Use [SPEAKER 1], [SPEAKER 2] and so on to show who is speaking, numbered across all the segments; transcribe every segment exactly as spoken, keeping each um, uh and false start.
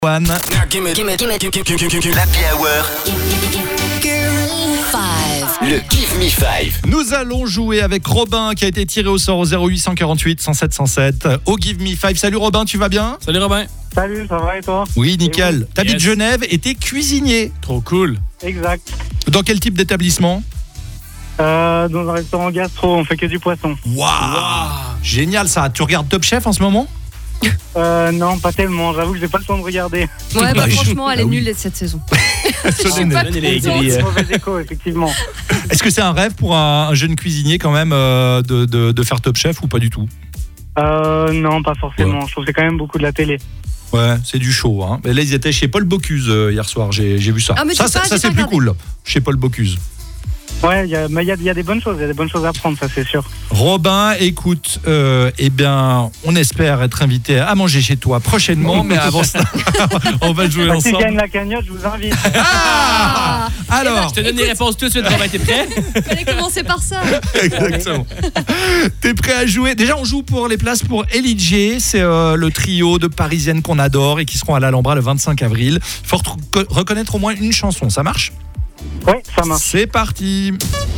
[SPEAKER 1] One.
[SPEAKER 2] L'Happy Hour. Le Give Me Five.
[SPEAKER 1] Nous allons jouer avec Robin qui a été tiré au sort au zéro huit quarante-huit cent sept cent sept au Give Me Five. Salut Robin, tu vas bien?
[SPEAKER 3] Salut Robin.
[SPEAKER 4] Salut, ça va et toi?
[SPEAKER 1] Oui, nickel. T'habites
[SPEAKER 3] Yes.
[SPEAKER 1] Genève et t'es cuisinier.
[SPEAKER 3] Trop cool.
[SPEAKER 4] Exact.
[SPEAKER 1] Dans quel type d'établissement?
[SPEAKER 4] Euh, dans un restaurant gastro, on fait que du poisson.
[SPEAKER 1] Waouh, génial ça. Tu regardes Top Chef en ce moment?
[SPEAKER 4] Euh, non, pas tellement. J'avoue que j'ai pas le temps de regarder.
[SPEAKER 5] Ouais, bah,
[SPEAKER 1] Bah, je-
[SPEAKER 5] franchement, elle est
[SPEAKER 1] bah oui.
[SPEAKER 5] nulle cette saison.
[SPEAKER 1] Solène.
[SPEAKER 5] Pas
[SPEAKER 3] Solène, elle est
[SPEAKER 5] contente.
[SPEAKER 3] aigrie.
[SPEAKER 4] C'est mauvais écho, effectivement.
[SPEAKER 1] Est-ce que c'est un rêve pour un, un jeune cuisinier quand même euh, de, de, de faire Top Chef ou pas du tout?
[SPEAKER 4] Euh, non, pas forcément. Je trouve que c'est quand même beaucoup de la télé.
[SPEAKER 1] Ouais, c'est du show. Hein. Mais là, ils étaient chez Paul Bocuse euh, hier soir. J'ai, j'ai vu ça.
[SPEAKER 5] Ah, mais
[SPEAKER 1] ça,
[SPEAKER 5] j'ai
[SPEAKER 1] ça,
[SPEAKER 5] pas-
[SPEAKER 1] ça,
[SPEAKER 5] j'ai
[SPEAKER 1] c'est
[SPEAKER 5] pas
[SPEAKER 1] plus
[SPEAKER 5] regardé.
[SPEAKER 1] cool. Chez Paul Bocuse.
[SPEAKER 4] Ouais, y a, mais il y a, y a des bonnes choses. Il y a des bonnes choses à prendre, ça c'est sûr.
[SPEAKER 1] Robin, écoute, euh, eh bien, on espère être invité à manger chez toi prochainement, mais avant ça, on va jouer
[SPEAKER 4] Si je
[SPEAKER 1] ensemble.
[SPEAKER 4] gagne la cagnotte, je vous invite.
[SPEAKER 1] Ah Alors,
[SPEAKER 3] Je te donne les réponses tout de suite, Robin, t'es prêt?
[SPEAKER 5] Fallait commencer par ça.
[SPEAKER 1] exactement. T'es prêt à jouer? Déjà, on joue pour les places pour Ellie J. C'est euh, le trio de Parisiennes qu'on adore et qui seront à l'Alhambra le vingt-cinq avril. Il faut re- reconnaître au moins une chanson. Ça marche?
[SPEAKER 4] Ouais, ça marche.
[SPEAKER 1] C'est parti.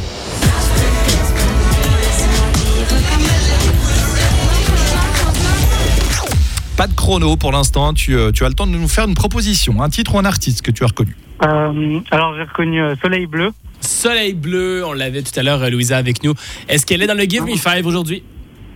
[SPEAKER 1] Pas de chrono pour l'instant. Tu, euh, tu as le temps de nous faire une proposition, un titre ou un artiste que tu as reconnu.
[SPEAKER 4] Euh, alors, j'ai reconnu euh, Soleil Bleu.
[SPEAKER 3] Soleil bleu, on l'avait tout à l'heure, euh, Louisa, avec nous. Est-ce qu'elle est dans le Give Me Five aujourd'hui?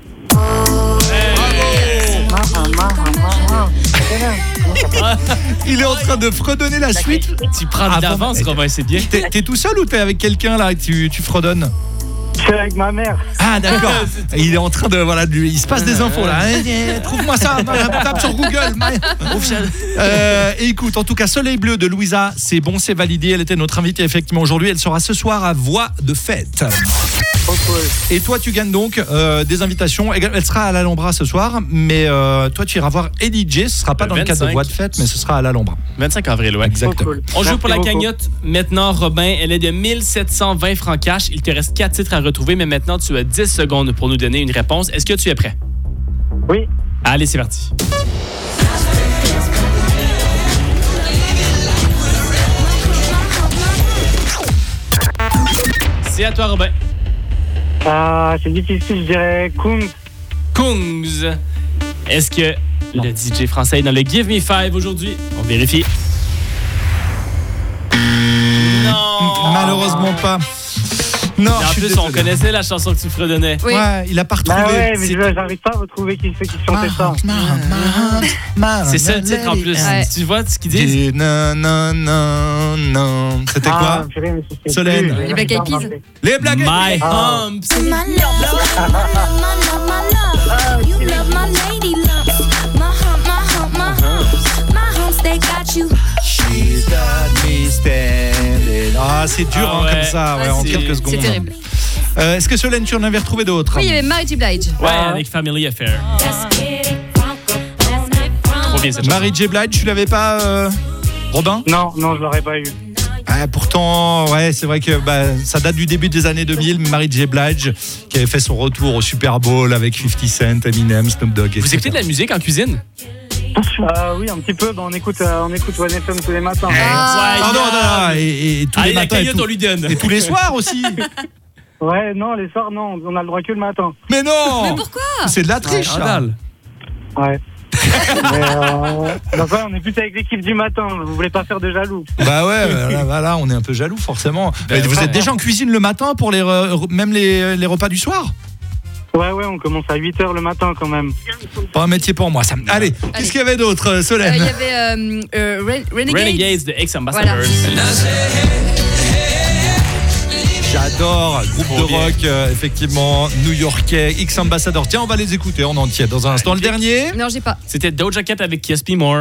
[SPEAKER 1] Il est en train de fredonner la suite.
[SPEAKER 3] Tu prends
[SPEAKER 1] Ah,
[SPEAKER 3] d'avance,
[SPEAKER 1] bon.
[SPEAKER 3] Robin, c'est bien.
[SPEAKER 1] T'es, t'es tout seul ou t'es avec quelqu'un là et tu, tu fredonnes?
[SPEAKER 4] Je suis avec ma mère.
[SPEAKER 1] Ah d'accord. Il est en train de voilà, lui, il se passe des infos là. Eh, eh, Trouve-moi ça, tape sur Google. Euh, écoute, en tout cas, Soleil bleu de Louisa, c'est bon, c'est validé. Elle était notre invitée effectivement aujourd'hui. Elle sera ce soir à Voix de Fête.
[SPEAKER 4] Trop cool.
[SPEAKER 1] Et toi, tu gagnes donc euh, des invitations. Elle sera à l'Alhambra ce soir, mais euh, toi, tu iras voir Ellie J. Ce sera pas
[SPEAKER 3] Le
[SPEAKER 1] dans le cadre de
[SPEAKER 3] vingt-cinq.
[SPEAKER 1] Voix de Fête, mais ce sera à l'Alhambra.
[SPEAKER 3] vingt-cinq avril, ouais.
[SPEAKER 4] Trop
[SPEAKER 1] Exactement.
[SPEAKER 4] cool.
[SPEAKER 3] On joue
[SPEAKER 4] Merci
[SPEAKER 3] pour la
[SPEAKER 4] beaucoup.
[SPEAKER 3] cagnotte. Maintenant, Robin, elle est de mille sept cent vingt francs cash. Il te reste quatre titres à retrouver, mais maintenant, tu as dix secondes pour nous donner une réponse. Est-ce que tu es prêt?
[SPEAKER 4] Oui.
[SPEAKER 3] Allez, c'est parti. C'est à toi, Robin.
[SPEAKER 4] Ah, c'est difficile, je dirais Kungs.
[SPEAKER 3] Kungs. Est-ce que le D J français est dans le Give Me Five aujourd'hui? On vérifie. Non!
[SPEAKER 1] Malheureusement pas. Non,
[SPEAKER 3] Et en
[SPEAKER 1] je suis
[SPEAKER 3] plus,
[SPEAKER 1] désolé.
[SPEAKER 3] on connaissait la chanson que tu fredonnais.
[SPEAKER 5] Oui.
[SPEAKER 1] Ouais, il a pas retrouvé.
[SPEAKER 4] Bah ouais, mais
[SPEAKER 1] C'est-
[SPEAKER 4] je- j'arrive pas à retrouver qui c'est qui chantait ça.
[SPEAKER 3] C'est ça le titre en plus.
[SPEAKER 5] Ouais.
[SPEAKER 3] Tu vois ce qu'ils disent?
[SPEAKER 1] Dis non, non, non, non. C'était
[SPEAKER 4] Ah,
[SPEAKER 1] quoi?
[SPEAKER 4] purée, mais je sais
[SPEAKER 1] Solène.
[SPEAKER 4] plus.
[SPEAKER 5] Les Black Eyed Peas.
[SPEAKER 1] Les blagues.
[SPEAKER 3] My
[SPEAKER 4] Ah.
[SPEAKER 3] Humps.
[SPEAKER 6] My love, my love, my love. You love my lady lumps. My hump, my hump, my humps. My humps, they got you.
[SPEAKER 1] She's got me standing. Ah, c'est dur
[SPEAKER 3] Ah
[SPEAKER 1] hein,
[SPEAKER 3] ouais.
[SPEAKER 1] comme ça, ouais,
[SPEAKER 3] Ouais,
[SPEAKER 1] en
[SPEAKER 3] c'est-
[SPEAKER 1] quelques secondes.
[SPEAKER 5] C'est terrible.
[SPEAKER 1] Euh, Est-ce que Solène, tu en avais retrouvé d'autres?
[SPEAKER 5] Oui, il y avait Mary J. Blige.
[SPEAKER 3] Ouais, avec Family Affair. Trop bien cette chanson.
[SPEAKER 1] Mary J. Blige, tu l'avais pas, euh, Robin?
[SPEAKER 4] Non, non, je l'aurais pas eu.
[SPEAKER 1] Ah, pourtant, ouais, c'est vrai que bah, ça date du début des années deux mille. Mary J. Blige, qui avait fait son retour au Super Bowl avec cinquante Cent, Eminem, Snoop Dogg.
[SPEAKER 3] Vous écoutez de la musique en cuisine?
[SPEAKER 4] Euh, oui, un petit peu. Bah, on écoute, euh, on écoute One F M tous les matins.
[SPEAKER 5] Ah.
[SPEAKER 1] Ah non, non, non, et, et tous
[SPEAKER 3] Allez,
[SPEAKER 1] les
[SPEAKER 3] la
[SPEAKER 1] matins et,
[SPEAKER 3] cagnotte,
[SPEAKER 1] tout-
[SPEAKER 3] on lui donne.
[SPEAKER 1] et tous les soirs aussi.
[SPEAKER 4] Ouais, non, les soirs, non, on a le droit que le matin.
[SPEAKER 1] Mais non.
[SPEAKER 5] Mais pourquoi?
[SPEAKER 1] C'est de la triche. ça.
[SPEAKER 3] Scandale.
[SPEAKER 4] Ouais. Mais, euh, donc ouais, on est plus avec l'équipe du matin. Vous voulez pas faire de jaloux?
[SPEAKER 1] Bah ouais, là, voilà, on est un peu jaloux forcément.
[SPEAKER 3] Ben
[SPEAKER 1] Mais vous
[SPEAKER 3] ouais.
[SPEAKER 1] êtes déjà en cuisine le matin pour les re- même les, les repas du soir?
[SPEAKER 4] Ouais, ouais, on commence à huit heures le matin quand même.
[SPEAKER 1] Pas un métier pour moi ça. Allez, qu'est-ce qu'il y avait d'autre, euh,
[SPEAKER 5] Euh,
[SPEAKER 1] Solène?
[SPEAKER 5] Il y avait euh, euh, Ren- Renegades.
[SPEAKER 3] Renegades de Ex-Ambassadors.
[SPEAKER 1] J'adore, groupe
[SPEAKER 3] Trop
[SPEAKER 1] de
[SPEAKER 3] bien.
[SPEAKER 1] rock, euh, effectivement, new-yorkais, X-Ambassador. Tiens, on va les écouter en entier dans un instant. Le dernier?
[SPEAKER 5] Non, j'ai pas.
[SPEAKER 3] C'était Doja Cat avec Kiss Me More.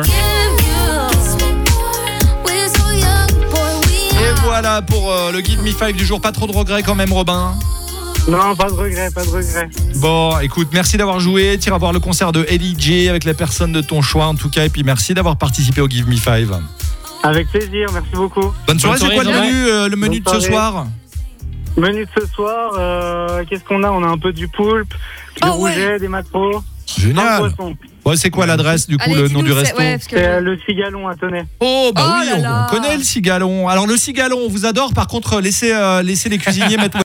[SPEAKER 6] We're so young, boy, we
[SPEAKER 1] Et
[SPEAKER 6] are.
[SPEAKER 1] voilà pour euh, le Give Me Five du jour. Pas trop de regrets quand même, Robin?
[SPEAKER 4] Non, pas de regret, pas de regret.
[SPEAKER 1] Bon, écoute, merci d'avoir joué. Tu iras voir le concert de Ellie J avec les personnes de ton choix en tout cas. Et puis merci d'avoir participé au Give Me Five.
[SPEAKER 4] Avec plaisir, merci beaucoup.
[SPEAKER 1] Bonne soirée,
[SPEAKER 3] Bonne
[SPEAKER 1] c'est quoi le
[SPEAKER 3] soirée,
[SPEAKER 1] menu, euh, le menu
[SPEAKER 4] Bonne
[SPEAKER 1] de ce
[SPEAKER 4] soirée.
[SPEAKER 1] soir?
[SPEAKER 4] Menu de ce soir, euh, qu'est-ce qu'on a? On a un peu du poulpe, du
[SPEAKER 5] Oh, ouais.
[SPEAKER 4] rouget, des maquereaux, un
[SPEAKER 1] Génial.
[SPEAKER 4] poisson.
[SPEAKER 1] Ouais, c'est quoi l'adresse du coup,
[SPEAKER 5] Allez,
[SPEAKER 1] le
[SPEAKER 5] dis-nous,
[SPEAKER 1] nom du
[SPEAKER 5] c'est-
[SPEAKER 1] resto?
[SPEAKER 5] ouais, parce que-
[SPEAKER 4] C'est euh, le Cigalon à Tonnet.
[SPEAKER 1] Oh bah
[SPEAKER 5] Oh
[SPEAKER 1] oui,
[SPEAKER 5] là
[SPEAKER 1] on,
[SPEAKER 5] là.
[SPEAKER 1] on connaît le cigalon. Alors le cigalon, on vous adore. Par contre, laissez, euh, laissez les cuisiniers mettre